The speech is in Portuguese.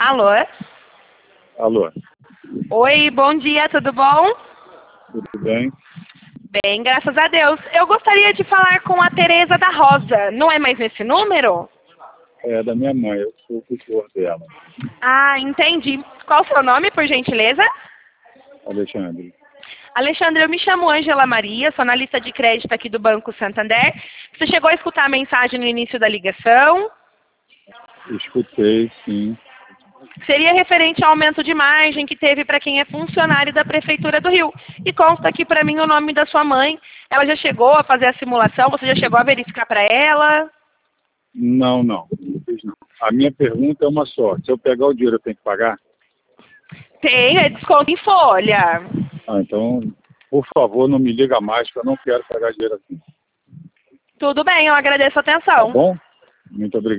Alô? Alô, Oi, bom dia, tudo bom? tudo bem? Bem, graças a Deus. Eu gostaria de falar com a Tereza da Rosa. Não é mais nesse número? É da minha mãe, eu sou o tutor dela, Ah, entendi. Qual o seu nome, por gentileza? Alexandre. Alexandre, eu me chamo Ângela Maria, sou analista de crédito aqui do Banco Santander. Você chegou a escutar a mensagem no início da ligação? Escutei, sim. Seria referente ao aumento de margem que teve para quem é funcionário da Prefeitura do Rio. E consta aqui para mim o nome da sua mãe. Ela já chegou a fazer a simulação? Você já chegou a verificar para ela? Não fiz não. A minha pergunta é uma só. Se eu pegar o dinheiro, eu tenho que pagar? Tem, é desconto em folha. Ah, então, por favor, não me liga mais, que eu não quero pagar dinheiro assim. Tudo bem, eu agradeço a Tá atenção. bom? Muito obrigado.